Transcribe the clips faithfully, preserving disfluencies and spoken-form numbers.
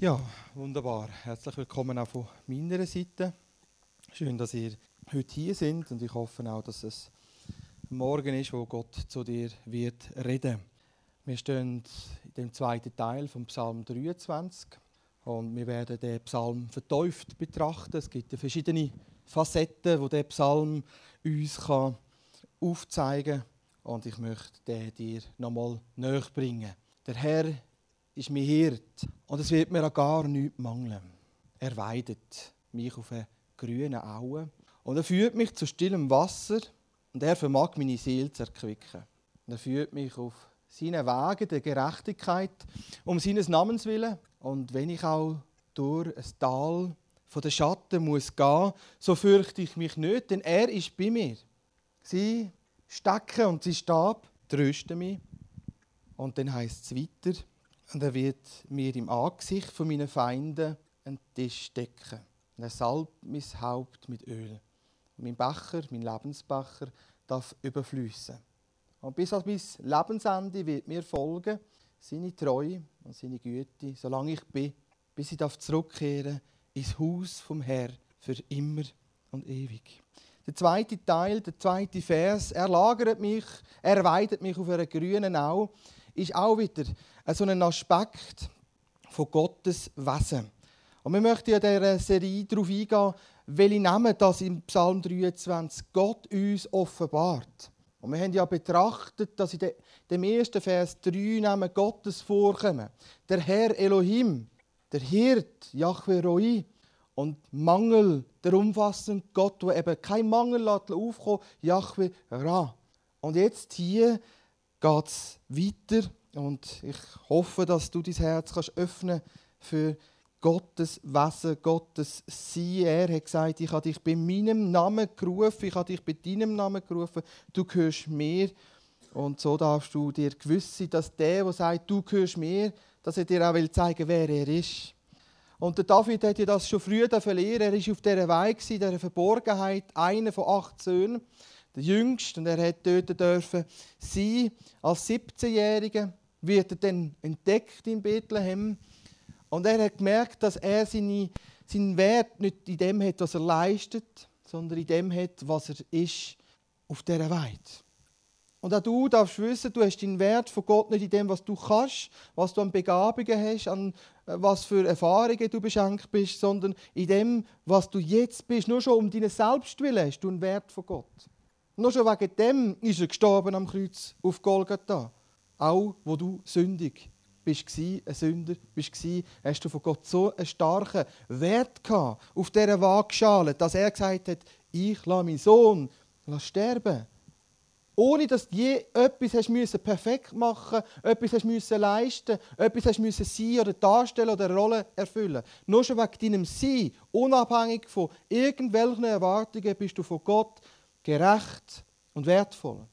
Ja, wunderbar. Herzlich willkommen auch von meiner Seite. Schön, dass ihr heute hier seid und ich hoffe auch, dass es ein Morgen ist, wo Gott zu dir wird reden. Wir stehen in dem zweiten Teil vom Psalm dreiundzwanzig und wir werden den Psalm vertieft betrachten. Es gibt ja verschiedene Facetten, die der Psalm uns kann aufzeigen kann und ich möchte den dir nochmal näher bringen. Der Herr ist mein Hirt und es wird mir an gar nichts mangeln. Er weidet mich auf eine grüne Aue und er führt mich zu stillem Wasser und er vermag meine Seele zu erquicken. Und er führt mich auf seinen Wegen der Gerechtigkeit um seines Namens willen. Und wenn ich auch durch ein Tal von den Schatten muss gehen, so fürchte ich mich nicht, denn er ist bei mir. Sie Stecken und sie Stab trösten mich. Und dann heisst es weiter, und er wird mir im Angesicht von meinen Feinden einen Tisch decken. Und er salbt mein Haupt mit Öl. Und mein Becher, mein Lebensbecher, darf überfließen. Und bis an mein Lebensende wird mir folgen seine Treue und seine Güte, solange ich bin, bis ich darf zurückkehren ins Haus vom Herrn für immer und ewig. Der zweite Teil, der zweite Vers, er lagert mich, er weidet mich auf einer grünen Au, ist auch wieder so ein Aspekt von Gottes Wesen. Und wir möchten in dieser Serie darauf eingehen, welche Namen das im Psalm dreiundzwanzig Gott uns offenbart. Und wir haben ja betrachtet, dass in dem ersten Vers drei Namen Gottes vorkommen. Der Herr Elohim, der Hirt, Jahwe Roi, und Mangel, der umfassende Gott, der eben kein Mangel aufkommen lässt, Jahwe Ra. Und jetzt hier geht es weiter und ich hoffe, dass du dein Herz kannst öffnen für Gottes Wesen, Gottes Sein. Er hat gesagt, ich habe dich bei meinem Namen gerufen, ich habe dich bei deinem Namen gerufen, du gehörst mir. Und so darfst du dir gewiss sein, dass der, der sagt, du gehörst mir, dass er dir auch zeigen will, wer er ist. Und der David hat ja das schon früh verlieren. Er war auf dieser Weise, in dieser Verborgenheit, einer von acht Söhnen, der Jüngste. Und er hat dort dürfen sein. Als siebzehnjähriger wird er dann entdeckt in Bethlehem. Und er hat gemerkt, dass er seine, seinen Wert nicht in dem hat, was er leistet, sondern in dem hat, was er ist auf dieser Weide. Und auch du darfst wissen, du hast deinen Wert von Gott nicht in dem, was du kannst, was du an Begabungen hast, an was für Erfahrungen du beschenkt bist, sondern in dem, was du jetzt bist. Nur schon um deinen Selbstwillen hast du einen Wert von Gott. Nur schon wegen dem ist er gestorben am Kreuz auf Golgatha. Auch wo du sündig bist, ein Sünder bist, hast du von Gott so einen starken Wert gehabt auf dieser Waagschale, dass er gesagt hat, ich lasse meinen Sohn sterben. Ohne dass du je etwas hast müssen perfekt machen musst, etwas hast müssen leisten, etwas hast müssen sein oder darstellen oder eine Rolle erfüllen. Nur schon wegen deinem Sein, unabhängig von irgendwelchen Erwartungen, bist du von Gott gerecht und wertvoll.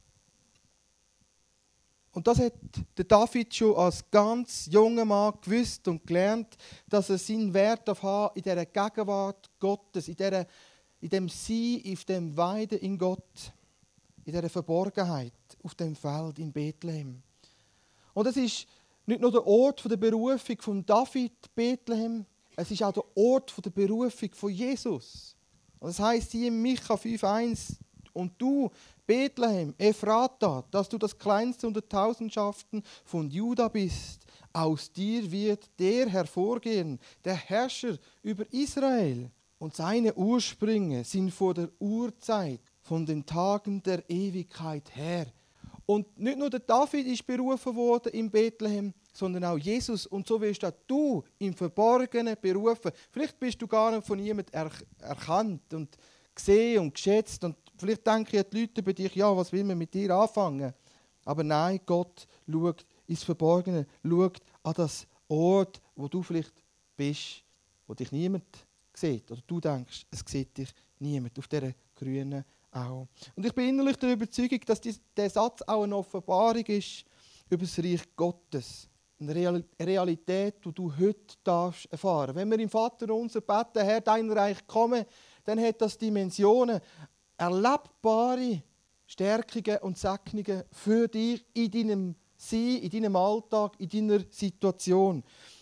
Und das hat der David schon als ganz junger Mann gewusst und gelernt, dass er seinen Wert haben in dieser Gegenwart Gottes, in, dieser, in dem Sein, in dem Weiden in Gott. In dieser Verborgenheit auf dem Feld in Bethlehem. Und es ist nicht nur der Ort der Berufung von David, Bethlehem, es ist auch der Ort der Berufung von Jesus. Und das heisst hier in Micha fünf eins, und du, Bethlehem, Ephrata, dass du das kleinste unter Tausendschaften von Juda bist, aus dir wird der hervorgehen, der Herrscher über Israel. Und seine Ursprünge sind vor der Urzeit, von den Tagen der Ewigkeit her. Und nicht nur der David ist berufen worden in Bethlehem, sondern auch Jesus. Und so wirst auch du im Verborgenen berufen. Vielleicht bist du gar nicht von jemandem er- erkannt und gesehen und geschätzt. Und vielleicht denken die Leute bei dich, ja, was will man mit dir anfangen? Aber nein, Gott schaut ins Verborgene, schaut an das Ort, wo du vielleicht bist, wo dich niemand sieht. Oder du denkst, es sieht dich niemand auf dieser grünen Auch. Und ich bin innerlich der Überzeugung, dass dieser Satz auch eine Offenbarung ist über das Reich Gottes. Eine Realität, die du heute darfst erfahren. Wenn wir im Vater unser beten, Herr, dein Reich komme, dann hat das Dimensionen, erlebbare Stärkungen und Segnungen für dich in deinem Sein, in deinem Alltag, in deiner Situation.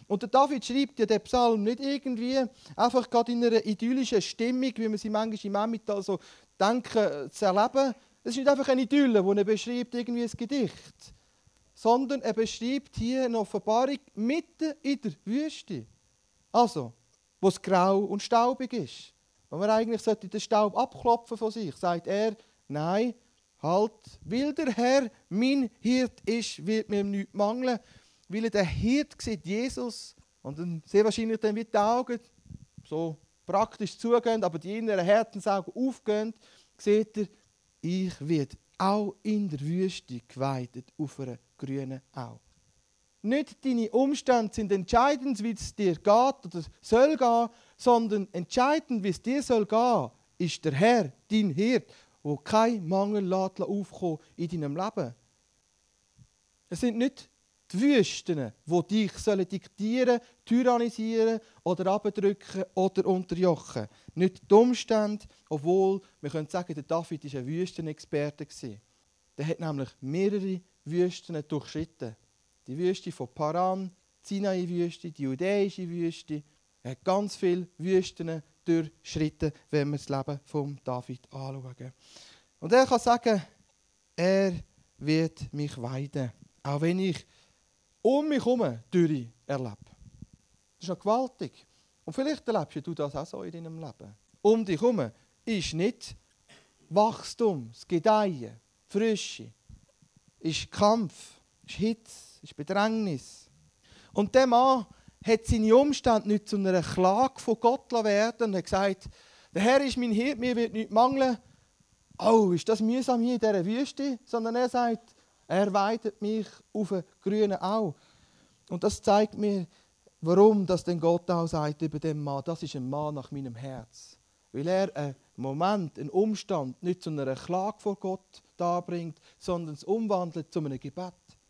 Und der David schreibt ja den Psalm nicht irgendwie einfach gerade in einer idyllischen Stimmung, wie man sie manchmal im Emmental so denken, zu erleben. Es ist nicht einfach eine Idylle, wo er beschreibt irgendwie ein Gedicht, sondern er beschreibt hier eine Offenbarung mitten in der Wüste. Also, wo es grau und staubig ist. Wo man eigentlich sollte den Staub abklopfen von sich, sagt er, nein, halt, weil der Herr mein Hirt ist, wird mir nichts mangeln. Weil er der Hirt sieht, Jesus, und dann sehr wahrscheinlich dann wie die Augen so praktisch zugehen, aber die inneren Herzensaugen aufgehen, sieht er, ich werde auch in der Wüste geweidet auf einer grünen Au. Nicht deine Umstände sind entscheidend, wie es dir geht oder soll gehen, sondern entscheidend, wie es dir soll gehen, ist der Herr, dein Hirt, der kein Mangel aufkommen in deinem Leben. Es sind nicht die Wüsten, die dich sollen diktieren, tyrannisieren oder abdrücken oder unterjochen. Nicht die Umstände, obwohl wir können sagen, der David war ein Wüstenexperte. Der hat nämlich mehrere Wüsten durchschritten. Die Wüste von Paran, die Sinai-Wüste, die judäische Wüste. Er hat ganz viele Wüsten durchschritten, wenn wir das Leben von David anschauen. Und er kann sagen, er wird mich weiden, auch wenn ich um mich herum Dürre erlebe. Das ist noch gewaltig. Und vielleicht erlebst du das auch so in deinem Leben. Um dich herum ist nicht Wachstum, das Gedeihen, Frische, ist Kampf, ist Hitze, ist Bedrängnis. Und der Mann hat seine Umstände nicht zu einer Klage von Gott werden und hat gesagt, der Herr ist mein Hirt, mir wird nichts mangeln. Oh, ist das mühsam hier in dieser Wüste? Sondern er sagt, er weidet mich auf einen grünen Au. Und das zeigt mir, warum das denn Gott auch sagt über den Mann. Das ist ein Mann nach meinem Herz. Weil er einen Moment, einen Umstand nicht zu einer Klage vor Gott darbringt, sondern es umwandelt zu einem Gebet.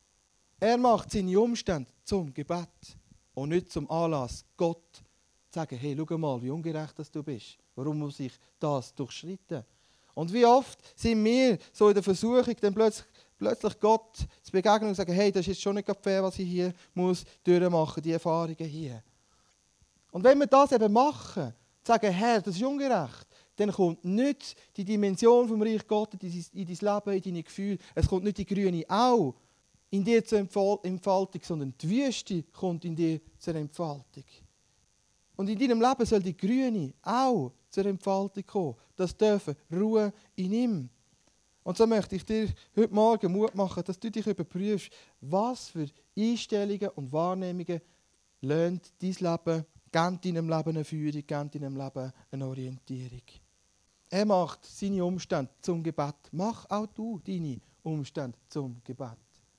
Er macht seine Umstände zum Gebet und nicht zum Anlass, Gott zu sagen, hey, schau mal, wie ungerecht das du bist. Warum muss ich das durchschreiten? Und wie oft sind wir so in der Versuchung, dann plötzlich, plötzlich Gott zu begegnen und zu sagen, hey, das ist jetzt schon nicht fair, was ich hier muss durchmachen, die Erfahrungen hier. Und wenn wir das eben machen, sagen, Herr, das ist ungerecht, dann kommt nicht die Dimension vom Reich Gottes in dein Leben, in deine Gefühle. Es kommt nicht die grüne Au in dir zur Entfaltung, sondern die Wüste kommt in dir zur Entfaltung. Und in deinem Leben soll die grüne Au zur Entfaltung kommen. Das dürfen Ruhe in ihm. Und so möchte ich dir heute Morgen Mut machen, dass du dich überprüfst, was für Einstellungen und Wahrnehmungen löhnt dein Leben, gibt deinem Leben eine Führung, gibt deinem Leben eine Orientierung. Er macht seine Umstände zum Gebet. Mach auch du deine Umstände zum Gebet.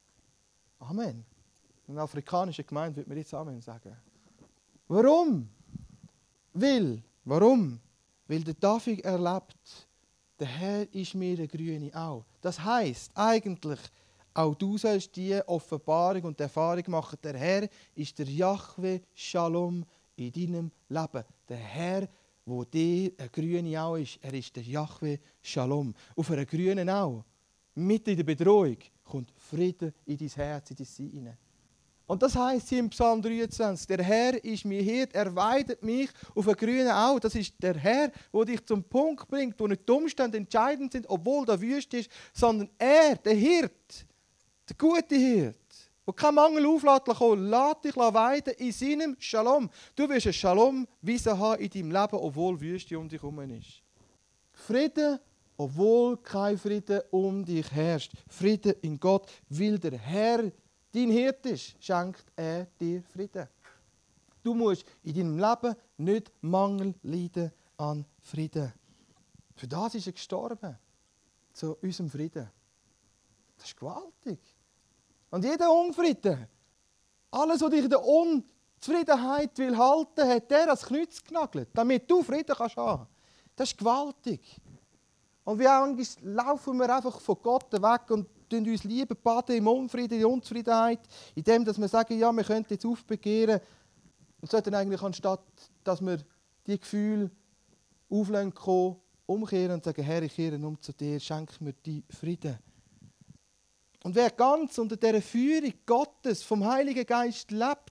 Amen. In einer afrikanischen Gemeinde würde man jetzt Amen sagen. Warum? Weil, warum? Weil der David erlebt, der Herr ist mir eine grüne Au. Das heisst eigentlich, auch du sollst diese Offenbarung und Erfahrung machen. Der Herr ist der Jahwe Shalom in deinem Leben. Der Herr, wo dir eine grüne Au ist, er ist der Jahwe Shalom. Auf einer grünen Au, mitten in der Bedrohung, kommt Frieden in dein Herz, in dein Sein hinein. Und das heisst hier im Psalm dreiundzwanzig, der Herr ist mir Hirt, er weidet mich auf einen grünen Au. Das ist der Herr, der dich zum Punkt bringt, wo nicht die Umstände entscheidend sind, obwohl da Wüste ist, sondern er, der Hirt, der gute Hirt, der keinen Mangel auflässt, lässt dich weiden in seinem Shalom. Du wirst ein Shalom-Wissen haben in deinem Leben, obwohl Wüste um dich herum ist. Frieden, obwohl kein Frieden um dich herrscht. Frieden in Gott, weil der Herr dein Hirt ist, schenkt er dir Frieden. Du musst in deinem Leben nicht Mangel leiden an Frieden. Für das ist er gestorben. Zu unserem Frieden. Das ist gewaltig. Und jeder Unfrieden, alles, was dich in der Unzufriedenheit will halten, hat er ans Kreuz genagelt, damit du Frieden kannst haben. Das ist gewaltig. Und wie auch laufen wir einfach von Gott weg und tun uns lieber baden im Unfrieden, in der Unzufriedenheit, indem wir sagen, ja, wir könnten jetzt aufbegehren. Und sollten eigentlich, anstatt dass wir die Gefühle auflenken, umkehren und sagen, Herr, ich kehre um zu dir, schenk mir die Frieden. Und wer ganz unter dieser Führung Gottes vom Heiligen Geist lebt,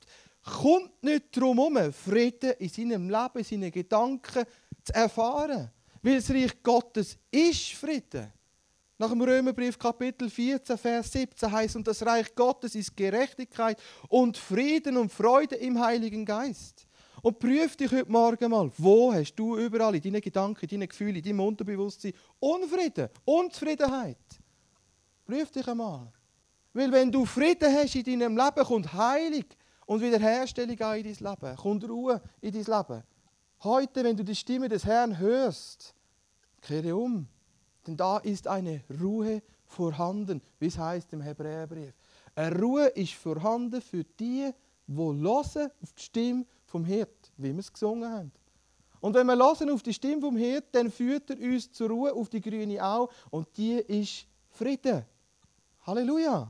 kommt nicht darum herum, Frieden in seinem Leben, in seinen Gedanken zu erfahren. Weil das Reich Gottes ist Frieden. Nach dem Römerbrief Kapitel vierzehn, Vers siebzehn heißt, und das Reich Gottes ist Gerechtigkeit und Frieden und Freude im Heiligen Geist. Und prüf dich heute Morgen mal, wo hast du überall in deinen Gedanken, in deinen Gefühlen, in deinem Unterbewusstsein Unfrieden, Unzufriedenheit. Prüf dich einmal. Weil wenn du Frieden hast in deinem Leben, kommt Heilung und Wiederherstellung auch in dein Leben, kommt Ruhe in dein Leben. Heute, wenn du die Stimme des Herrn hörst, kehre um. Denn da ist eine Ruhe vorhanden, wie es heißt im Hebräerbrief. Eine Ruhe ist vorhanden für die, die hören auf die Stimme vom Hirt, wie wir es gesungen haben. Und wenn wir hören auf die Stimme vom Hirt, dann führt er uns zur Ruhe auf die grüne Au und die ist Frieden. Halleluja!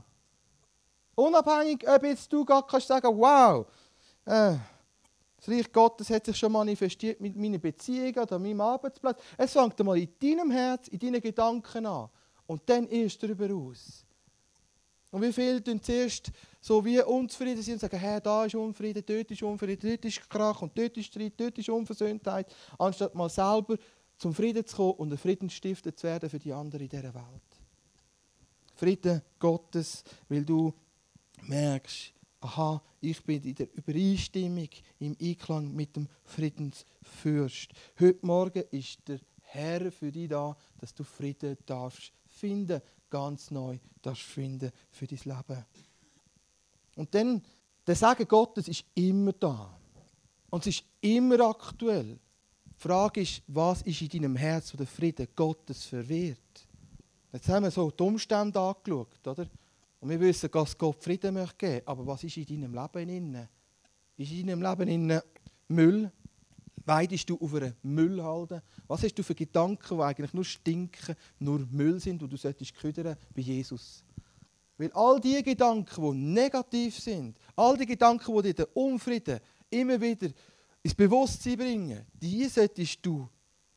Unabhängig, ob jetzt du gerade kannst sagen, wow, äh, das Reich Gottes hat sich schon manifestiert mit meinen Beziehungen oder meinem Arbeitsplatz. Es fängt einmal in deinem Herz, in deinen Gedanken an. Und dann erst darüber aus. Und wie viele tun zuerst so wie unzufrieden sind und sagen, hey, da ist Unfrieden, dort ist Unfrieden, dort ist Krach und dort ist Streit, dort ist Unversöhntheit, anstatt mal selber zum Frieden zu kommen und ein Friedensstifter zu werden für die anderen in dieser Welt. Frieden Gottes, weil du merkst, aha, ich bin in der Übereinstimmung, im Einklang mit dem Friedensfürst. Heute Morgen ist der Herr für dich da, dass du Frieden darfst finden, ganz neu darfst finden für dein Leben. Und dann, der Segen Gottes ist immer da. Und es ist immer aktuell. Die Frage ist, was ist in deinem Herz, wo der Frieden Gottes verwehrt? Jetzt haben wir so die Umstände angeschaut, oder? Und wir wissen, dass Gott Frieden möchte geben. Aber was ist in deinem Leben inne? Ist in deinem Leben inne Müll? Weidest du auf einer Müllhalde? Was hast du für Gedanken, die eigentlich nur stinken, nur Müll sind, und du solltest ködern bei Jesus? Weil all die Gedanken, die negativ sind, all die Gedanken, die dir den Unfrieden immer wieder ins Bewusstsein bringen, die solltest du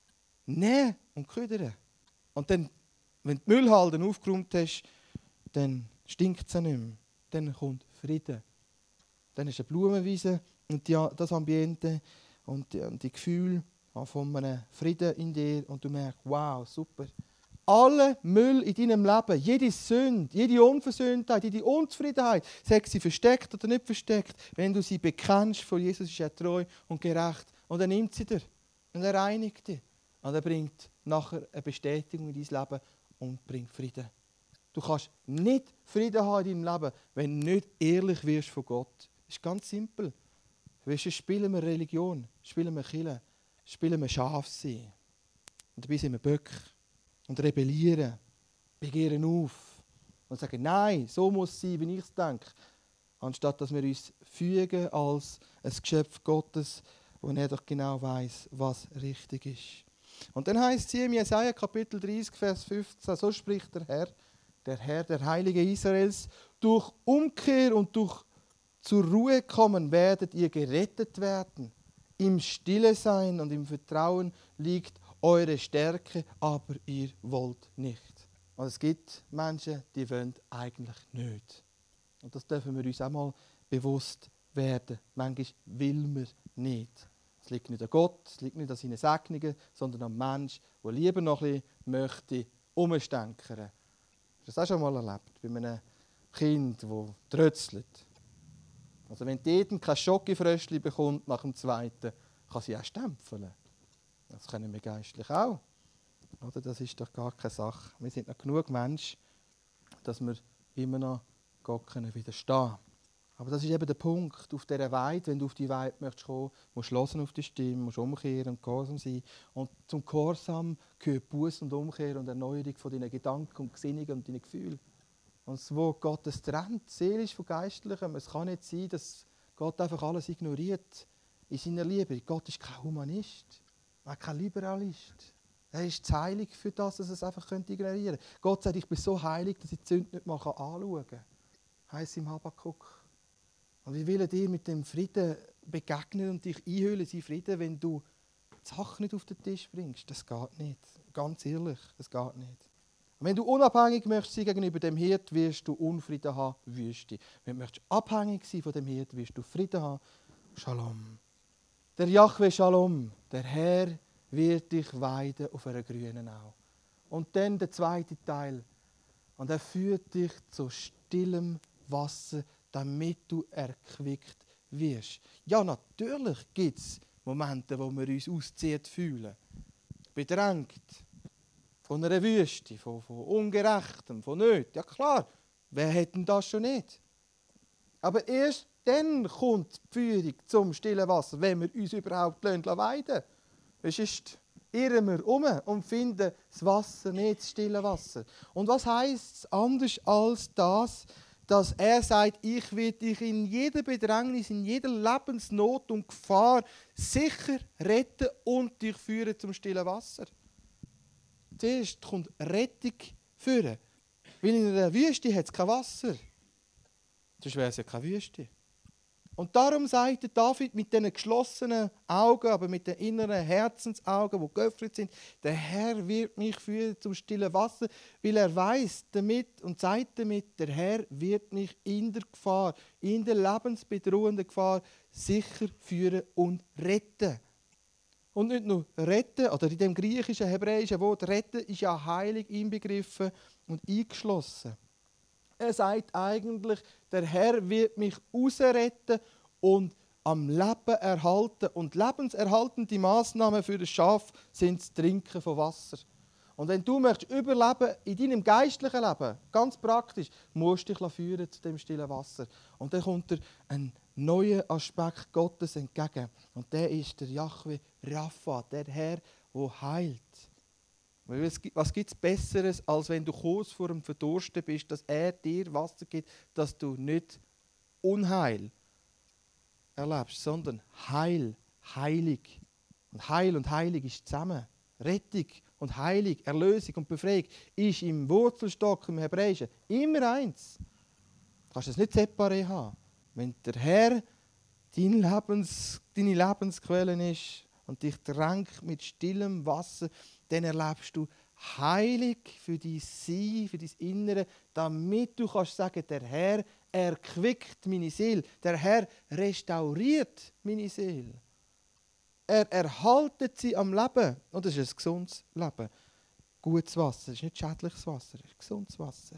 nehmen und ködern. Und dann, wenn du die Müllhalden aufgeräumt hast, dann stinkt es nicht mehr. Dann kommt Frieden. Dann ist eine Blumenwiese und die, das Ambiente und die, und die Gefühle von einem Frieden in dir und du merkst, wow, super. Alle Müll in deinem Leben, jede Sünde, jede Unversöhntheit, jede Unzufriedenheit, sei sie versteckt oder nicht versteckt, wenn du sie bekennst, vor Jesus ist er treu und gerecht. Und er nimmt sie dir und er reinigt dich. Und er bringt nachher eine Bestätigung in dein Leben und bringt Frieden. Du kannst nicht Frieden haben in deinem Leben, wenn du nicht ehrlich wirst von Gott. Das ist ganz simpel. Weißt du, spielen wir Religion, spielen wir Kirche, spielen wir Schaf sein. Und dabei sind wir Böcke. Und rebellieren, begehren auf und sagen, nein, so muss es sein, wie ich es denke. Anstatt dass wir uns fügen als ein Geschöpf Gottes, wo er doch genau weiss, was richtig ist. Und dann heißt es hier im Jesaja Kapitel dreißig, Vers fünfzehn, so spricht der Herr, der Herr, der Heilige Israels, durch Umkehr und durch zur Ruhe kommen werdet ihr gerettet werden. Im Stille sein und im Vertrauen liegt eure Stärke, aber ihr wollt nicht. Und es gibt Menschen, die wollen eigentlich nicht. Und das dürfen wir uns auch mal bewusst werden. Manchmal will wir nicht. Es liegt nicht an Gott, es liegt nicht an seinen Segnungen, sondern am Mensch, der lieber noch ein bisschen möchte umstenkern. Hast du das auch schon mal erlebt? Bei einem Kind, das trötzelt. Also wenn die Eden kein Schokofröschli bekommt nach dem zweiten, kann sie auch stempeln. Das können wir geistlich auch. Oder? Das ist doch gar keine Sache. Wir sind noch genug Menschen, dass wir immer noch Gott können widerstehen können. Aber das ist eben der Punkt. Auf dieser Weide, wenn du auf die Weide möchtest kommen, musst du hören auf die Stimme, musst umkehren und gehorsam sein. Und zum Gehorsam gehört Buß und Umkehr und Erneuerung von deinen Gedanken und Gesinnungen und deinen Gefühlen. Und wo Gott es trennt, seelisch von Geistlichem. Es kann nicht sein, dass Gott einfach alles ignoriert in seiner Liebe. Gott ist kein Humanist. Er ist kein Liberalist. Er ist zu heilig für das, dass er es einfach ignorieren könnte. Gott sagt, ich bin so heilig, dass ich die Sünde nicht mal anschauen kann. Heißt im Habakuk. Und wie will er dir mit dem Frieden begegnen und dich einhüllen, sein Frieden, wenn du die Sachen nicht auf den Tisch bringst? Das geht nicht. Ganz ehrlich, das geht nicht. Und wenn du unabhängig möchtest sein gegenüber dem Hirt, wirst du Unfrieden haben, Wüste. Wenn du möchtest abhängig sein von dem Hirt, wirst du Frieden haben, Shalom. Der Jahwe Shalom, der Herr wird dich weiden auf einer grünen Au. Und dann der zweite Teil. Und er führt dich zu stillem Wasser, damit du erquickt wirst. Ja, natürlich gibt es Momente, wo wir uns ausziehen fühlen. Bedrängt. Von einer Wüste, von, von Ungerechtem, von Nöten. Ja klar, wer hätte denn das schon nicht? Aber erst dann kommt die Führung zum stillen Wasser, wenn wir uns überhaupt weiden lassen. Sonst irren wir um und finden das Wasser nicht, das stille Wasser. Und was heisst es anders als das, dass er sagt, ich werde dich in jeder Bedrängnis, in jeder Lebensnot und Gefahr sicher retten und dich führen zum stillen Wasser. Zuerst kommt Rettung führen. Weil in einer Wüste hat es kein Wasser. Sonst wäre es ja keine Wüste. Und darum sagt David mit diesen geschlossenen Augen, aber mit den inneren Herzensaugen, die geöffnet sind, der Herr wird mich führen zum stillen Wasser, weil er weiß damit und sagt damit, der Herr wird mich in der Gefahr, in der lebensbedrohenden Gefahr sicher führen und retten. Und nicht nur retten, oder in dem griechischen, hebräischen Wort retten ist ja heilig inbegriffen und eingeschlossen. Er sagt eigentlich, der Herr wird mich rausretten und am Leben erhalten. Und lebenserhaltende Massnahmen für das Schaf sind das Trinken von Wasser. Und wenn du möchtest überleben in deinem geistlichen Leben, ganz praktisch, musst du dich führen zu dem stillen Wasser. Und dann kommt dir ein neuer Aspekt Gottes entgegen. Und der ist der Jahwe Rapha, der Herr, der heilt. Was gibt es Besseres, als wenn du kurz vor dem Verdursten bist, dass er dir Wasser gibt, dass du nicht Unheil erlebst, sondern Heil, heilig. Und Heil und heilig ist zusammen. Rettung und Heilig, Erlösung und Befreiung ist im Wurzelstock, im Hebräischen, immer eins. Du kannst es nicht separé haben. Wenn der Herr dein Lebens, deine Lebensquelle ist und dich tränkt mit stillem Wasser, dann erlebst du heilig für dein Sein, für dein Innere, damit du kannst sagen, der Herr erquickt meine Seele, der Herr restauriert meine Seele. Er erhaltet sie am Leben. Und das ist ein gesundes Leben. Gutes Wasser, das ist nicht schädliches Wasser, das ist gesundes Wasser.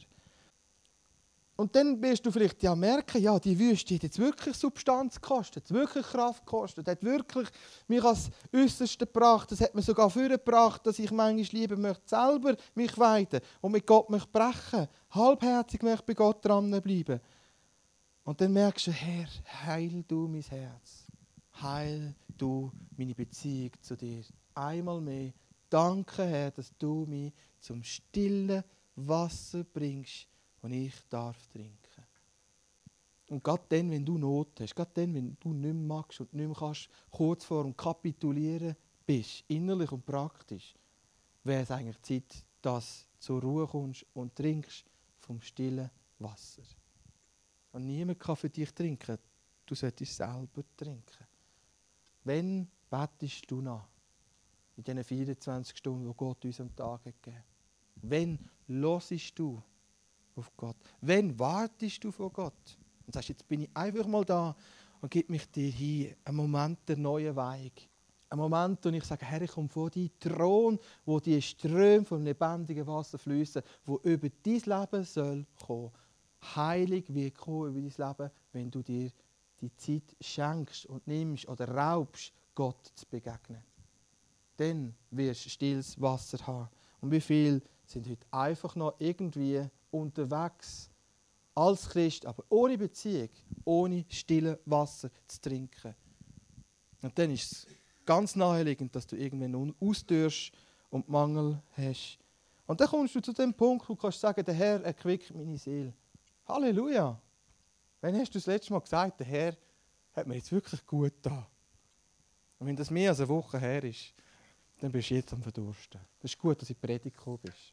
Und dann wirst du vielleicht ja merken, ja, die Wüste hat jetzt wirklich Substanz gekostet, wirklich Kraft gekostet, hat wirklich mich als Äußerste gebracht, das hat mir sogar vorgebracht, dass ich manchmal lieber möchte selber mich weiden und mit Gott möchte brechen, halbherzig möchte bei Gott dranbleiben. Und dann merkst du, Herr, heil du mein Herz, heil du meine Beziehung zu dir. Einmal mehr, danke Herr, dass du mich zum stillen Wasser bringst, und ich darf trinken. Und gerade dann, wenn du Not hast, gerade dann, wenn du nicht mehr magst und nicht mehr kannst, kurz vor dem Kapitulieren bist, innerlich und praktisch, wäre es eigentlich Zeit, dass du zur Ruhe kommst und trinkst vom stillen Wasser. Und niemand kann für dich trinken, du solltest selber trinken. Wenn bettest du nach? In diesen vierundzwanzig Stunden, die Gott uns am Tag gegeben hat. Wenn hörst du auf Gott? Wenn wartest du vor Gott? Und sagst, jetzt bin ich einfach mal da und gib mich dir hin. Ein Moment der neuen Weihung. Ein Moment, wo ich sage, Herr, ich komme vor deinen Thron, wo die Ströme vom lebendigen Wasser fließen, wo über dein Leben soll kommen. Heilig wird kommen über dein Leben, wenn du dir die Zeit schenkst und nimmst oder raubst, Gott zu begegnen. Dann wirst du stilles Wasser haben. Und wie viele sind heute einfach noch irgendwie unterwegs als Christ, aber ohne Beziehung, ohne stilles Wasser zu trinken. Und dann ist es ganz naheliegend, dass du irgendwann austürst und Mangel hast. Und dann kommst du zu dem Punkt, wo du kannst sagen, der Herr erquickt meine Seele. Halleluja! Wann hast du das letzte Mal gesagt, der Herr hat mir jetzt wirklich gut getan? Und wenn das mehr als eine Woche her ist, dann bist du jetzt am Verdursten. Das ist gut, dass du in die Predigt gekommen bist.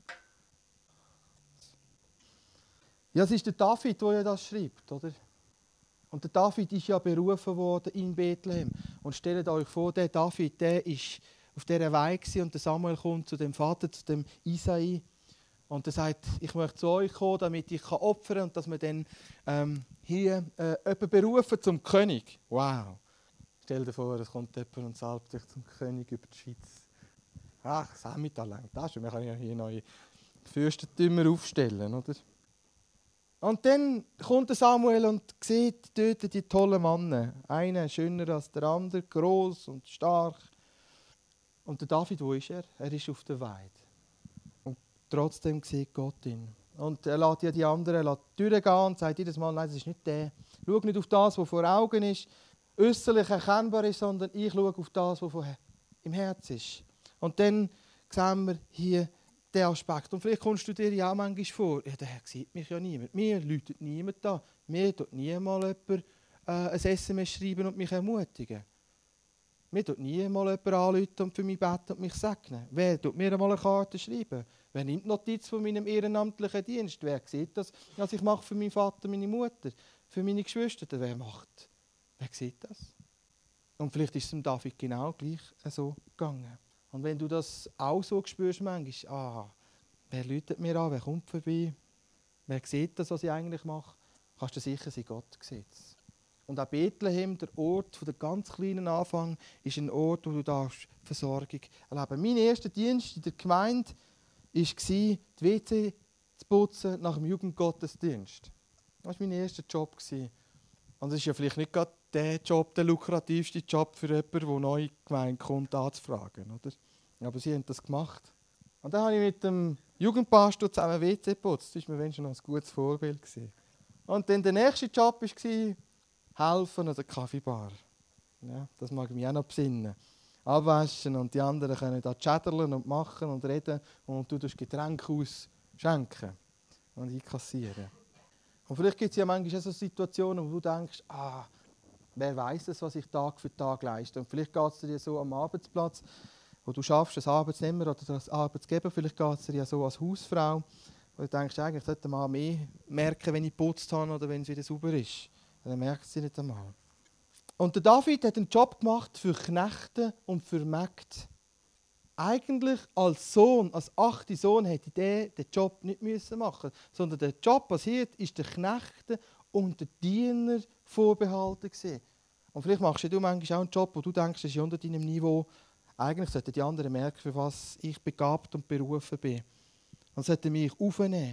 Ja, es ist der David, der ja das schreibt, oder? Und der David ist ja berufen worden in Bethlehem. Und stellt euch vor, der David, der ist auf dieser Weih und der Samuel kommt zu dem Vater, zu dem Isai. Und er sagt, ich möchte zu euch kommen, damit ich opfern kann und dass wir dann ähm, hier äh, jemanden berufen zum König. Wow! Stell dir vor, es kommt jemand und salbt dich zum König über die Schweiz. Ach, das Emmental langt das schon. Wir können ja hier neue Fürstentümer aufstellen, oder? Und dann kommt Samuel und sieht dort die tollen Männer. Einer schöner als der andere, gross und stark. Und der David, wo ist er? Er ist auf der Weide. Und trotzdem sieht Gott ihn. Und er lässt ja die anderen durchgehen und sagt jedes Mal, nein, das ist nicht der. Schau nicht auf das, was vor Augen ist, äußerlich erkennbar ist, sondern ich schaue auf das, was im Herz ist. Und dann sehen wir hier den Aspekt. Und vielleicht kommst du dir ja auch manchmal vor, ja, der Herr sieht mich ja niemand. Mir läutet niemand da. Mir tut niemals jemand äh, ein S M S schreiben und mich ermutigen. Mir tut niemals jemand anrufen und für mich beten und mich segnen. Wer tut mir einmal eine Karte schreiben? Wer nimmt Notiz von meinem ehrenamtlichen Dienst? Wer sieht das, was ich mache für meinen Vater, meine Mutter, für meine Geschwister? Wer macht? Wer sieht das? Und vielleicht ist es dem David genau gleich so gegangen. Und wenn du das auch so spürst, manchmal, ah, wer läutet mir an, wer kommt vorbei, wer sieht das, was ich eigentlich mache, kannst du sicher sein, Gott sieht es. Und auch Bethlehem, der Ort von der ganz kleinen Anfang, ist ein Ort, wo du darfst Versorgung erleben. Mein erster Dienst in der Gemeinde war, die W C zu putzen nach dem Jugendgottesdienst. Das war mein erster Job. Und es ist ja vielleicht nicht gerade der Job, der lukrativste Job für jemanden, der neu in die Gemeinde kommt, anzufragen. Oder? Aber sie haben das gemacht. Und dann habe ich mit dem Jugendpastor zusammen W C geputzt. Das war mir wenigstens noch ein gutes Vorbild. Und dann der nächste Job war, helfen an der Kaffeebar. Ja, das mag ich mich auch noch besinnen. Abwaschen und die anderen können da chatterlen und machen und reden und du das Getränk ausschenken und einkassieren. Und vielleicht gibt es ja manchmal so Situationen, wo du denkst, ah, wer weiß es, was ich Tag für Tag leiste. Und vielleicht geht es dir so am Arbeitsplatz, wo du schaffst, als Arbeitnehmer oder als Arbeitgeber, vielleicht geht es dir ja so als Hausfrau, wo du denkst, eigentlich sollte man mehr merken, wenn ich geputzt habe oder wenn es wieder sauber ist. Dann merkt sie nicht einmal. Und der David hat einen Job gemacht für Knechte und für Mägde. Eigentlich als Sohn, als achter Sohn, hätte der den Job nicht müssen machen, sondern der Job als Hirt ist der Knechte und der Diener vorbehalten gewesen. Und vielleicht machst du manchmal auch einen Job, wo du denkst, das ist unter deinem Niveau. Eigentlich sollten die anderen merken, für was ich begabt und berufen bin. Und sollten mich aufnehmen.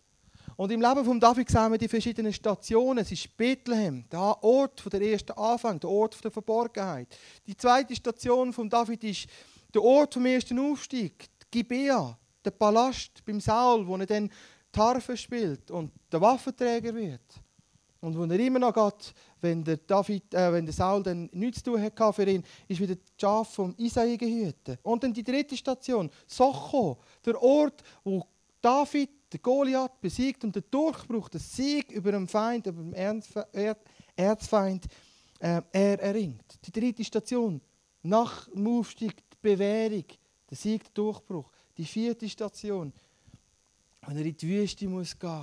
Und im Leben von David sehen wir die verschiedenen Stationen. Es ist Bethlehem, der Ort der ersten Anfang, der Ort der Verborgenheit. Die zweite Station von David ist der Ort vom ersten Aufstieg, Gibea, der Palast beim Saul, wo er dann die Harfe spielt und der Waffenträger wird. Und wo er immer noch geht, wenn der, David, äh, wenn der Saul dann nichts zu tun hatte für ihn, ist wieder das Schaf vom Isai gehütet. Und dann die dritte Station, Socho, der Ort, wo David den Goliath besiegt und den Durchbruch, den Sieg über den Feind, über den Erzfeind, äh, er erringt. Die dritte Station, nach dem Aufstieg, die Bewährung, der Sieg, der Durchbruch. Die vierte Station, wenn er in die Wüste muss gehen,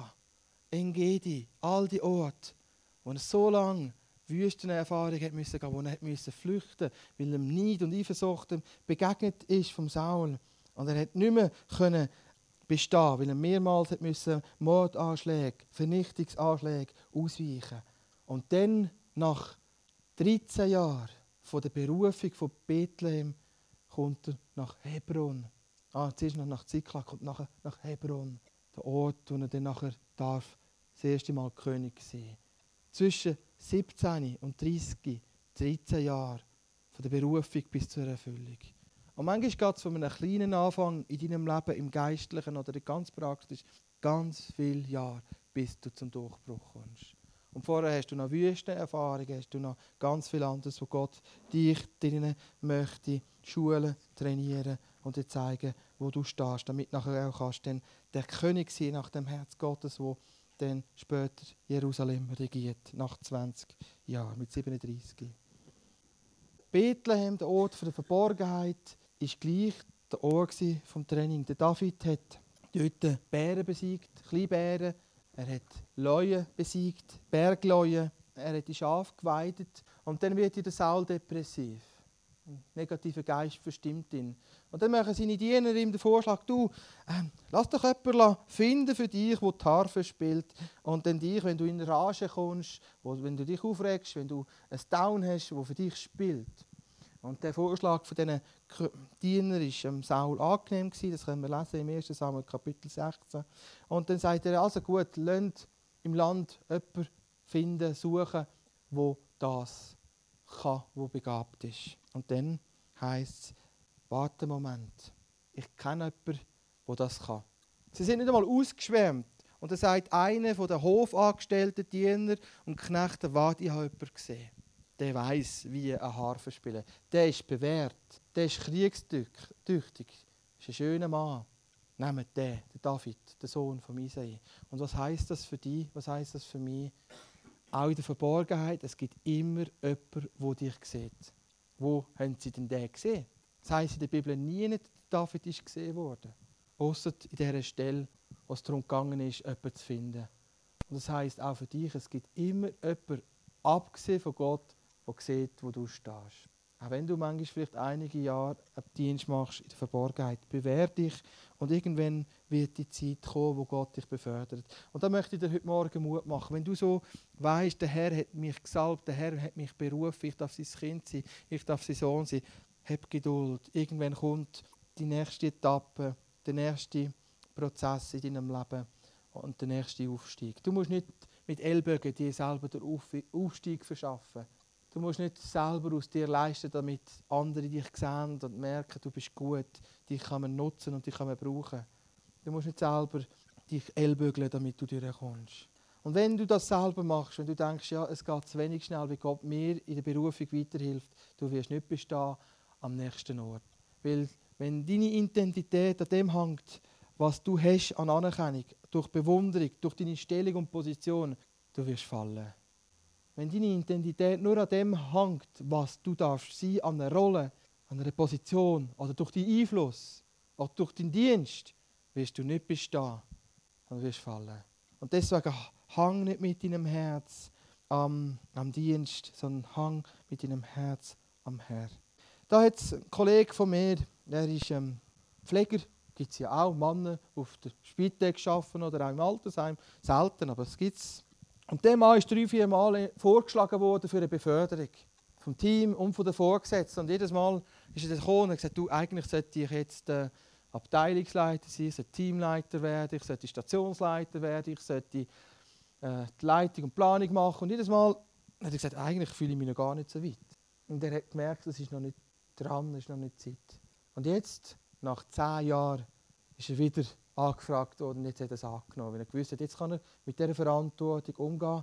Engedi, all die Orte, wo er so lange Wüstenerfahrung hat müssen gehen, wo er hat müssen flüchten, weil ihm Neid und Eifersucht begegnet ist vom Saul. Und er hat nicht mehr können bestehen, weil er mehrmals hat müssen Mordanschläge, Vernichtungsanschläge ausweichen. Und dann, nach dreizehn Jahren von der Berufung von Bethlehem, kommt er nach Hebron. Ah, zuerst noch nach Ziklag, kommt nachher nach Hebron, der Ort, wo er dann nachher darf, das erste Mal König sein. Zwischen siebzehn und dreißig, dreizehn Jahre von der Berufung bis zur Erfüllung. Und manchmal geht es von einem kleinen Anfang in deinem Leben, im Geistlichen oder ganz praktisch, ganz viele Jahre, bis du zum Durchbruch kommst. Und vorher hast du noch Wüstenerfahrungen, hast du noch ganz viel anderes, wo Gott dich drinnen möchte schulen, trainieren und dir zeigen, wo du stehst, damit nachher auch kannst dann der König sein nach dem Herz Gottes, wo dann später Jerusalem regiert, nach zwanzig Jahren, mit siebenunddreißig. Bethlehem, der Ort der Verborgenheit, ist gleich der Ort vom Training. Der David hat dort Bären besiegt, Kleinbären. Er hat Leuen besiegt, Bergleuen. Er hat die Schafe geweidet. Und dann wird der Saul depressiv. Ein negativer Geist verstimmt ihn. Und dann machen seine Diener ihm den Vorschlag, du, ähm, lass doch jemanden finden für dich, der die Harfe spielt. Und dann dich, wenn du in Rage kommst, wo, wenn du dich aufregst, wenn du ein Down hast, der für dich spielt. Und der Vorschlag von diesen Dienern war ähm, Saul angenehm gewesen. Das können wir lesen im ersten Samuel Kapitel sechzehn. Und dann sagt er, also gut, lasst im Land jemanden finden, suchen, wo das kann, wo begabt ist. Und dann heisst es, warte einen Moment, ich kenne jemanden, der das kann. Sie sind nicht einmal ausgeschwärmt. Und dann sagt einer von den Hofangestellten Diener und Knechten, warte, ich habe jemanden gesehen. Der weiss, wie eine Harfe spielen. Der ist bewährt, der ist kriegstüchtig, ist ein schöner Mann. Nehmt den, den David, den Sohn von Isai. Und was heisst das für dich? Was heisst das für mich? Auch in der Verborgenheit, es gibt immer jemanden, der dich sieht. Wo haben sie denn den gesehen? Das heisst in der Bibel nie, dass David ist gesehen worden. Ausser in dieser Stelle, wo es darum gegangen ist, jemanden zu finden. Und das heisst auch für dich, es gibt immer jemanden, abgesehen von Gott, der sieht, wo du stehst. Auch wenn du manchmal vielleicht einige Jahre einen Dienst machst in der Verborgenheit, bewähr dich und irgendwann wird die Zeit kommen, wo Gott dich befördert. Und da möchte ich dir heute Morgen Mut machen. Wenn du so weisst, der Herr hat mich gesalbt, der Herr hat mich berufen, ich darf sein Kind sein, ich darf sein Sohn sein, hab Geduld. Irgendwann kommt die nächste Etappe, der nächste Prozess in deinem Leben und der nächste Aufstieg. Du musst nicht mit Ellbogen dir selber den Aufstieg verschaffen. Du musst nicht selber aus dir leisten, damit andere dich sehen und merken, du bist gut. Dich kann man nutzen und dich kann man brauchen. Du musst nicht selber dich ellbögeln, damit du durchkommst. Und wenn du das selber machst, wenn du denkst, ja, es geht zu wenig schnell, wie Gott mir in der Berufung weiterhilft, du wirst nicht bestehen am nächsten Ort. Weil wenn deine Identität an dem hängt, was du hast an Anerkennung, durch Bewunderung, durch deine Stellung und Position, du wirst fallen. Wenn deine Identität nur an dem hängt, was du darfst sein, an einer Rolle, an einer Position oder durch deinen Einfluss oder durch deinen Dienst, wirst du nicht bestehen und wirst fallen. Und deswegen hang nicht mit deinem Herz am, am Dienst, sondern hang mit deinem Herz am Herr. Da hat es ein Kollege von mir, der ist ähm, Pfleger, gibt es ja auch Männer, die auf der Spitex arbeiten oder auch im Altersheim, selten, aber es gibt es. Und der Mann ist drei, vier Mal vorgeschlagen worden für eine Beförderung. Vom Team und von den Vorgesetzten. Und jedes Mal ist er gekommen und hat gesagt, du, eigentlich sollte ich jetzt äh, Abteilungsleiter sein, ich sollte Teamleiter werden, ich sollte Stationsleiter werden, ich sollte äh, die Leitung und Planung machen. Und jedes Mal hat er gesagt, eigentlich fühle ich mich noch gar nicht so weit. Und er hat gemerkt, es ist noch nicht dran, es ist noch nicht Zeit. Und jetzt, nach zehn Jahren, ist er wieder angefragt worden und jetzt hat er es angenommen. Weil er gewusst hat, jetzt kann er mit dieser Verantwortung umgehen.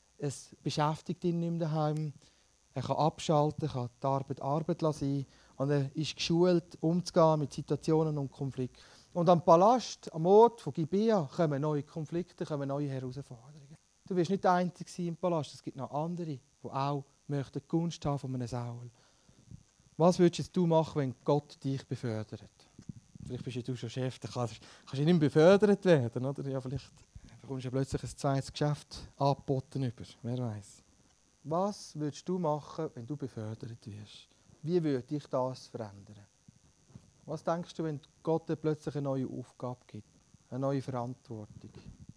Es beschäftigt ihn nicht mehr daheim. Er kann abschalten, er kann die Arbeit Arbeit lassen und er ist geschult, umzugehen mit Situationen und Konflikten. Und am Palast, am Ort von Gibea, kommen neue Konflikte, kommen neue Herausforderungen. Du wirst nicht der Einzige im Palast, es gibt noch andere, die auch möchten die Gunst haben von einem Saul. Was würdest du machen, wenn Gott dich befördert? Vielleicht bist du schon Chef, dann kannst, kannst du nicht mehr befördert werden. Oder? Ja, vielleicht bekommst du plötzlich ein zweites Geschäft angeboten über. Wer weiß. Was würdest du machen, wenn du befördert wirst? Wie würde dich das verändern? Was denkst du, wenn Gott dir plötzlich eine neue Aufgabe gibt? Eine neue Verantwortung?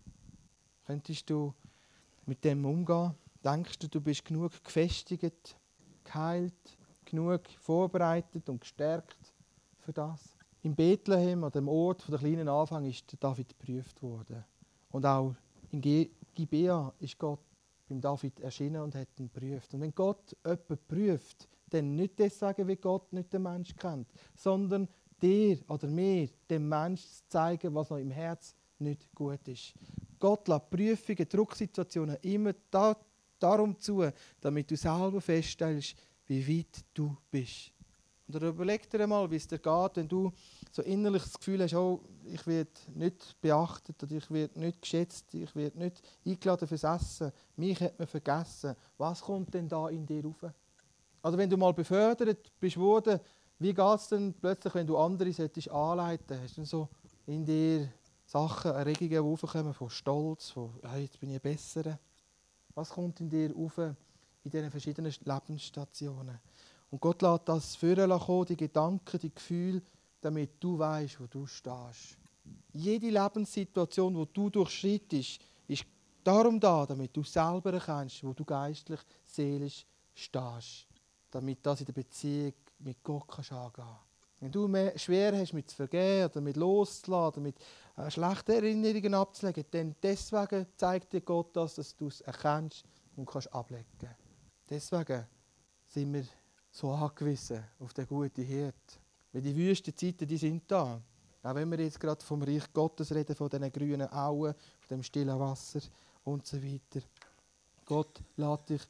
Könntest du mit dem umgehen? Denkst du, du bist genug gefestigt, geheilt, genug vorbereitet und gestärkt für das? In Bethlehem, an dem Ort von der kleinen Anfang, ist David geprüft worden. Und auch in Gibea ist Gott beim David erschienen und hat ihn geprüft. Und wenn Gott jemanden prüft, dann nicht deswegen, wie Gott nicht den Menschen kennt, sondern dir oder mir, dem Menschen zu zeigen, was noch im Herz nicht gut ist. Gott lässt Prüfungen, Drucksituationen immer da, darum zu, damit du selber feststellst, wie weit du bist. Oder überleg dir einmal, wie es dir geht, wenn du so innerlich das Gefühl hast, oh, ich werde nicht beachtet oder ich werde nicht geschätzt, ich werde nicht eingeladen fürs Essen, mich hat man vergessen. Was kommt denn da in dir rauf? Oder wenn du mal befördert bist worden, wie geht es denn plötzlich, wenn du andere solltest anleiten? Hast du so in dir Sachen, Erregungen, die raufkommen, von Stolz, von hey, jetzt bin ich besser? Was kommt in dir rauf in diesen verschiedenen Lebensstationen? Und Gott lässt das führen kommen, die Gedanken, die Gefühle, damit du weißt, wo du stehst. Jede Lebenssituation, die du durchschreitest, ist darum da, damit du selber erkennst, wo du geistlich, seelisch stehst. Damit das in der Beziehung mit Gott kannst angehen kannst. Wenn du mehr schwer hast, mit zu vergeben oder mit loszulassen oder mit äh, schlechten Erinnerungen abzulegen, dann deswegen zeigt dir Gott das, dass du es erkennst und kannst ablegen. Deswegen sind wir so angewiesen auf den guten Hirt. Weil die Wüstenzeiten, die sind da. Auch wenn wir jetzt gerade vom Reich Gottes reden, von diesen grünen Auen, von dem stillen Wasser und so weiter. Gott lässt dich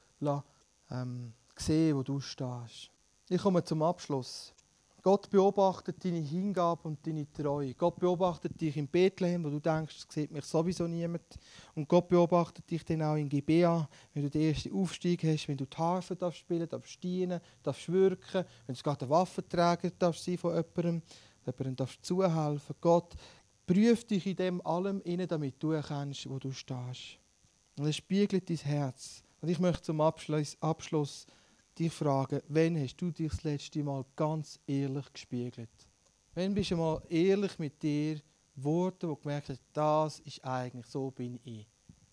ähm, sehen, wo du stehst. Ich komme zum Abschluss. Gott beobachtet deine Hingabe und deine Treue. Gott beobachtet dich in Bethlehem, wo du denkst, es sieht mich sowieso niemand. Und Gott beobachtet dich dann auch in Gibea, wenn du den ersten Aufstieg hast, wenn du die Harfe darfst spielen, darfst dienen, darfst wirken, wenn du gerade ein Waffenträger darfst sein von jemandem, jemandem darfst zuhelfen. Gott prüft dich in dem allem inne, damit du erkennst, wo du stehst. Und es spiegelt dein Herz. Und ich möchte zum Abschluss, Abschluss dich fragen, wann hast du dich das letzte Mal ganz ehrlich gespiegelt? Wann bist du mal ehrlich mit dir geworden, wo du gemerkt hast, das ist eigentlich, so bin ich.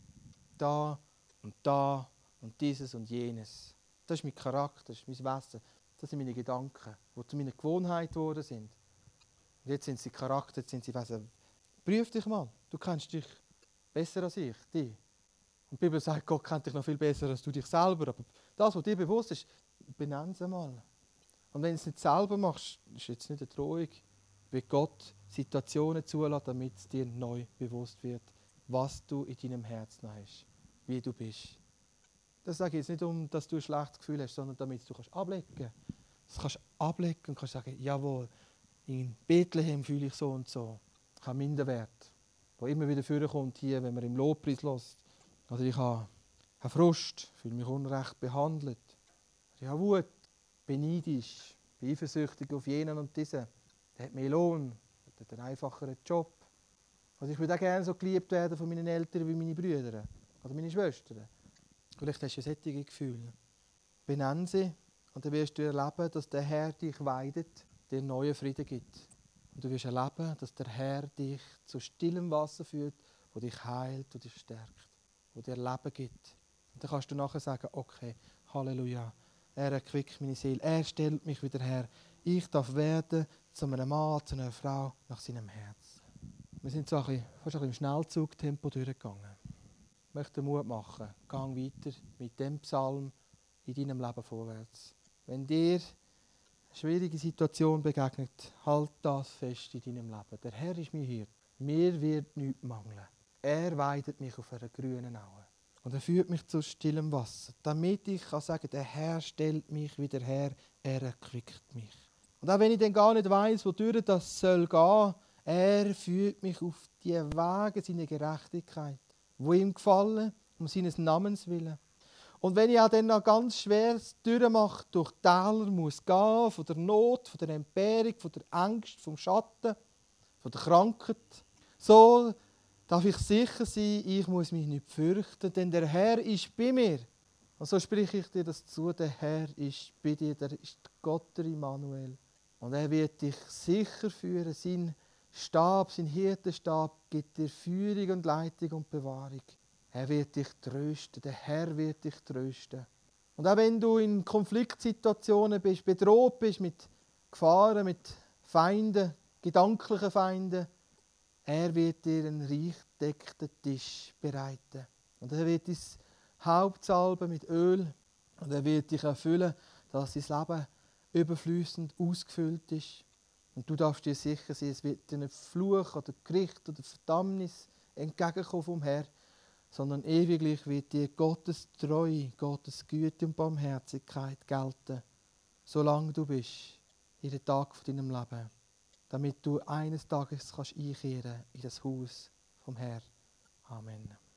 Da und da und dieses und jenes. Das ist mein Charakter, das ist mein Wesen, das sind meine Gedanken, die zu meiner Gewohnheit geworden sind. Und jetzt sind sie Charakter, jetzt sind sie Wesen. Prüf dich mal, du kennst dich besser als ich, dich. Und die Bibel sagt, Gott kennt dich noch viel besser als du dich selber. Aber das, was dir bewusst ist, benenn es mal. Und wenn du es nicht selber machst, ist jetzt nicht eine Drohung, wie Gott Situationen zulässt, damit es dir neu bewusst wird, was du in deinem Herzen hast, wie du bist. Das sage ich jetzt nicht, um dass du ein schlechtes Gefühl hast, sondern damit du kannst ablegen kannst. Du kannst ablegen und kannst sagen, jawohl, in Bethlehem fühle ich so und so. Ich habe Minderwert, der immer wieder vorkommt hier, wenn man im Lobpreis hört. Oder ich habe einen Frust, fühle mich unrecht behandelt. Ich habe Wut, bin neidisch, bin eifersüchtig auf jenen und diesen. Der hat mehr Lohn, der hat einen einfacheren Job. Also ich würde auch gerne so geliebt werden von meinen Eltern wie meine Brüder oder meine Schwestern. Vielleicht hast du solche Gefühle. Benenn sie und dann wirst du erleben, dass der Herr dich weidet, dir neuen Frieden gibt. Und du wirst erleben, dass der Herr dich zu stillem Wasser führt, das dich heilt und dich stärkt. Wo dir Leben gibt. Und dann kannst du nachher sagen, okay, Halleluja, er erquickt meine Seele, er stellt mich wieder her. Ich darf werden zu einem Mann, zu einer Frau nach seinem Herz. Wir sind so ein bisschen, fast ein bisschen im Schnellzugtempo durchgegangen. Ich möchte Mut machen, gang weiter mit dem Psalm in deinem Leben vorwärts. Wenn dir eine schwierige Situation begegnet, halt das fest in deinem Leben. Der Herr ist mein Hirte, mir wird nichts mangeln. Er weidet mich auf einer grünen Aue. Und er führt mich zu stillem Wasser, damit ich kann sagen, der Herr stellt mich wieder her, er erquickt mich. Und auch wenn ich dann gar nicht weiss, wodurch das soll gehen, er führt mich auf die Wege seiner Gerechtigkeit, wo ihm gefallen, um seines Namens willen. Und wenn ich auch dann noch ganz schwer durchmache, durch Täler muss gehen, von der Not, von der Entbehrung, von der Angst, vom Schatten, von der Krankheit, so darf ich sicher sein, ich muss mich nicht fürchten, denn der Herr ist bei mir. Und so spreche ich dir das zu, der Herr ist bei dir, der ist Gott, der Immanuel. Und er wird dich sicher führen, sein Stab, sein Hirtenstab gibt dir Führung und Leitung und Bewahrung. Er wird dich trösten, der Herr wird dich trösten. Und auch wenn du in Konfliktsituationen bist, bedroht bist mit Gefahren, mit Feinden, gedanklichen Feinden, er wird dir einen reich gedeckten Tisch bereiten. Und er wird dein Haupt salben mit Öl. Und er wird dich erfüllen, dass dein Leben überfließend ausgefüllt ist. Und du darfst dir sicher sein, es wird dir nicht Fluch oder Gericht oder Verdammnis entgegenkommen vom Herrn, sondern ewiglich wird dir Gottes Treue, Gottes Güte und Barmherzigkeit gelten, solange du bist, in den Tag von deinem Leben, damit du eines Tages kannst einkehren in das Haus vom Herrn. Amen.